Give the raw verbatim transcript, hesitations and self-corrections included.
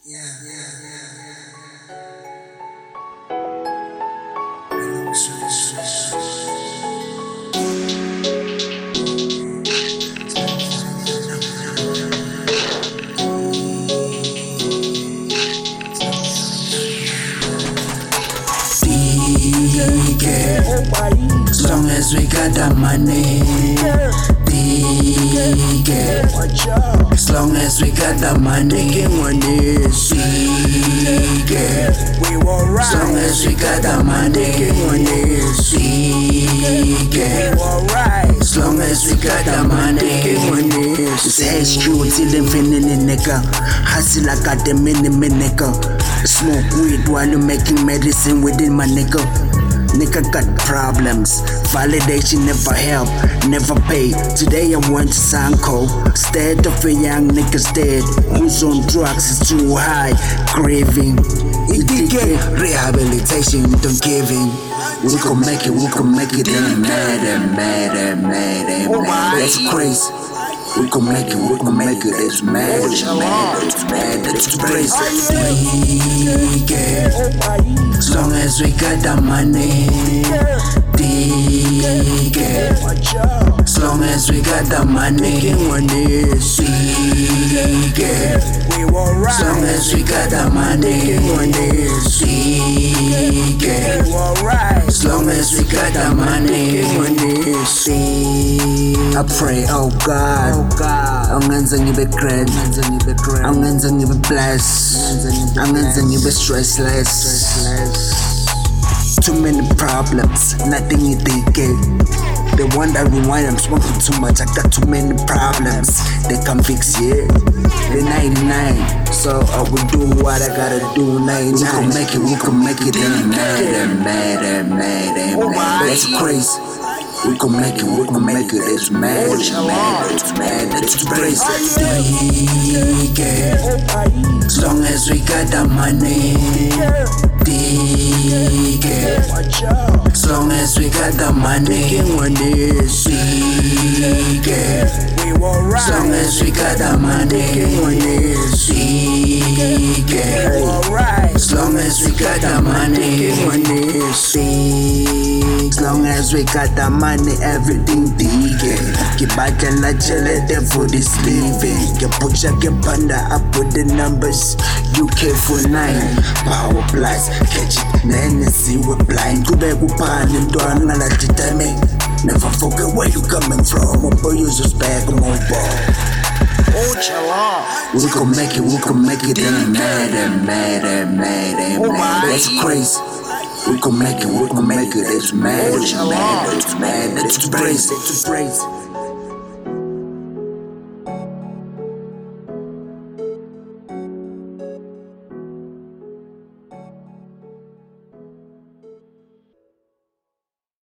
Yeah, yeah, yeah, yeah. Long story as long as we got the money. D K, as long as we got the money. D K, as long as we got the money. D K, as long as we got the money. It's H Q till infinity, nigga. Hustle, I got the mini, nigga. Smoke weed while you making medicine within my nigga. Nigga got problems, validation never help, never pay. Today I went to Sanko, instead of a young nigga's dead. Who's on drugs is too high, craving. E D K, rehabilitation, don't give in. We gon' make it, we gon' make it, and mad, and mad, and mad, and mad. That's crazy. We gon' make it, we gon' make it, it's mad, it's mad, it's mad, it's crazy. D K, as long as we got the money. D K, as long as we got the money. D K, as long as we got the money. D K, as long as we got the money. I pray, oh God, angenza ngibe great, angenza ngibe blessed, angenza ngibe stressless. Too many problems, nothing you think it. They wonder why I'm smoking too much. I got too many problems. They can't fix it. They're ninety-nine, so I will do what I gotta do. ninety-nine. We can make it, we can make it. And mad, and mad, and mad, and mad. That's crazy. We gon' make it, we gon' make it, it's mad, it's mad, it's mad, it's crazy. D K, as long as we got the money. D K, as long as we got the money. D K, as long as we got the money. D K, as long as we got the money. As long as we got the money, everything D K. Kibatla chelete for this living. Kepucha kepanda up with the numbers. U K for nine, power plus, catch it. Nancy we're blind. Kube kupani ndwana la titame. Never forget where you coming from. Opo users back on my ball. We gon' make it, we gon' make it, and mad, and mad, and mad, and mad. That's crazy. We gon' make it, we gon' make it, it's mad, it's mad, it's mad, it's crazy, it's crazy.